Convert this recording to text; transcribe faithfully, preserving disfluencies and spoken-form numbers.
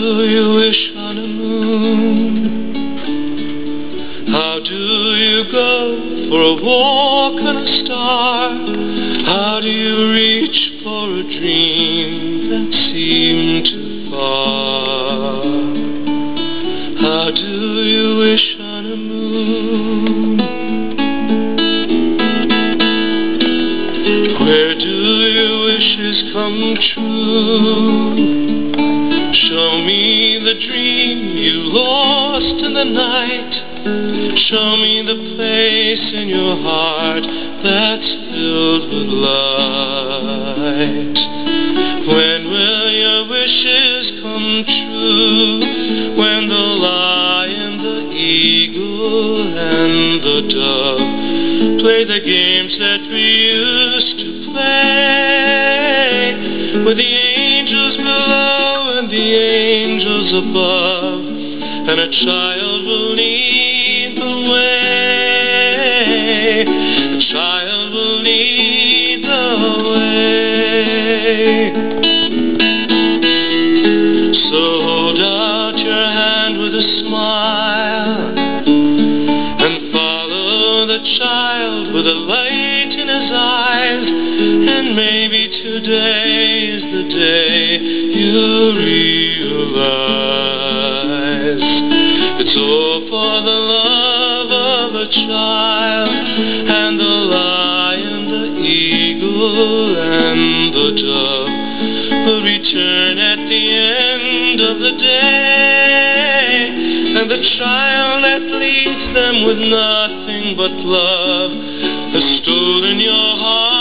you wish on a moon? How do you go for a walk on a star? How do you reach for a dream that seemed too far? How do you wish on a moon? Where do your wishes come true? Show me the dream you lost in the night. Show me the place in your heart that's filled with light. When will your wishes come true? When the lion, the eagle, and the dove play the games that we used to play, with the angels below and the angels above, and a child will lead the way. A child will lead the way. So hold out your hand with a smile and follow the child with a light in his eyes. And maybe today is the day you realize it's all for the love of a child, and the lion, the eagle, and the dove will return at the end of the day. And the child that leads them with nothing but love has stolen your heart